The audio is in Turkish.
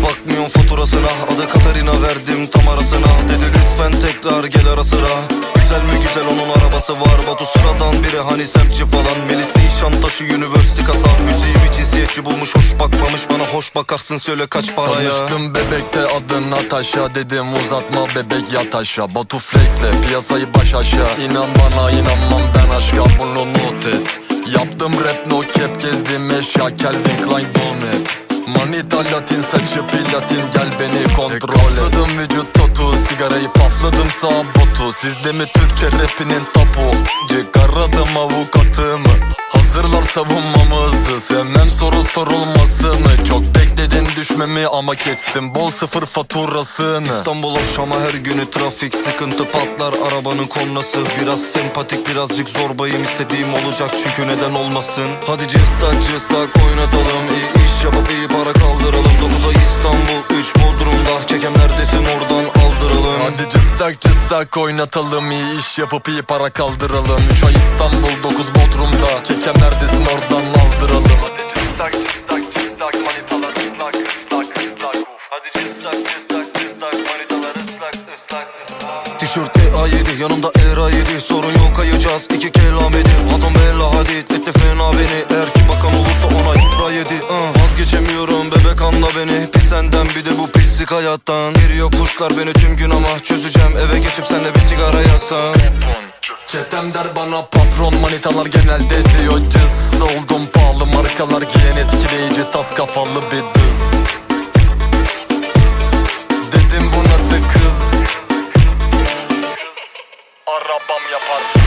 bakmıyorum faturasına. Adı Katarina verdim tam arasına. Dedi lütfen tekrar gel ara sıra. Güzel mi güzel onun arabası var. Batu sıradan biri hani semtçi falan. Melis Nişantaşı University kasa. Müziğimi cinsiyetçi bulmuş, hoş bakmamış bana. Hoş bakarsın söyle kaç paraya. Tanıştım bebekte adın Natasha. Dedim uzatma bebek yat aşağı. Batu flexle piyasayı baş aşağı. İnan bana inanmam ben aşka, bunu not et. Yaptım rap no cap, gezdim eşya Calvin Klein Dolmet. Manita Latin saçı platin, gel beni kontrol et. Kapladım vücut tatu, sigarayı pafladım sağ botu. Sizde mi Türkçe rapinin tapu? Çıkaradım avukatımı, hazırlar savunmamızı. Sevmem soru sorulmasını. Çok bekledin düşmemi ama kestim bol sıfır faturasını. İstanbul hoş ama her günü trafik sıkıntı patlar arabanın kornası. Biraz sempatik birazcık zorbayım, istediğim olacak çünkü neden olmasın. Hadi cıstak oynatalım, iyi iş yapıp iyi para kaldıralım. 9 ay İstanbul 3 Bodrum'da, kekem neredesin oradan aldıralım. Hadi cıstak oynatalım, iyi iş yapıp iyi para kaldıralım. 3 ay İstanbul 9 Bodrum'da, kekem neredesin oradan aldıralım. Hadi cıstak manitalar ıslak Hadi cıstak manitalar ıslak. Tişört A7 yanımda ERA7, sorun yok kayacağız 2 kelamedi. Adam bella hadid etti fena beni. Eğer ki bakan olursa ona yura yedi. Vazgeçemiyorum bebek anla beni. Pis senden bir de bu pislik hayattan. Geliyor kuşlar beni tüm gün ama çözeceğim. Eve geçip senle bir sigara yaksan. Çetem der bana patron, manitalar genelde diyor cız. Oldum pahalı markalar giyen, etkileyici tas kafalı bir dız. Dedim bu nasıl kız? Arabam yapar.